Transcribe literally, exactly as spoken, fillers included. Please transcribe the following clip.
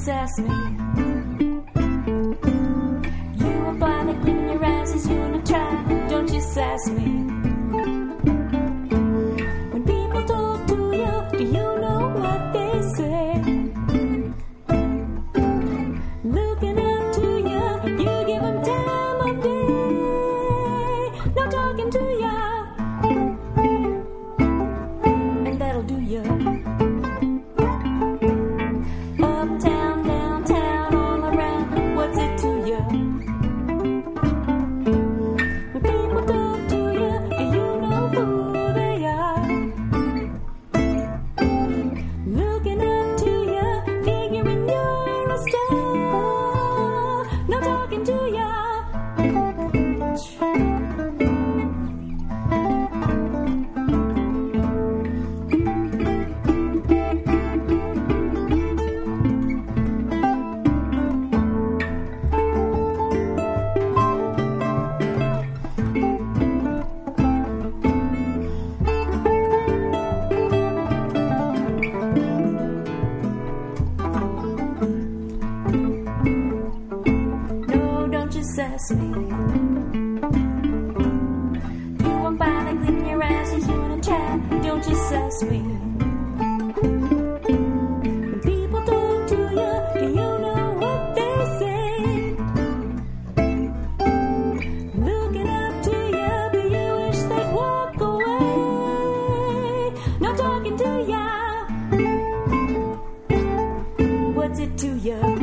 sass me. You are blind, they gleam in your eyes as you wanna try. Don't you sass me. When people talk to you, do you know what they say? Looking up to you, you give them time of day. No talking to you, and that'll do you. Uptown, downtown, all around, what's it to you? When people talk to you, do you know who they are? Looking up to you, figuring you're a star. No talking to you. No, don't you sass me. You won't buy the gleam in your eyes as you wanna try. Don't you sass me. When people talk to you, do you know what they say? Looking up to you, but you wish they'd walk away. No talking to ya. What's it to you?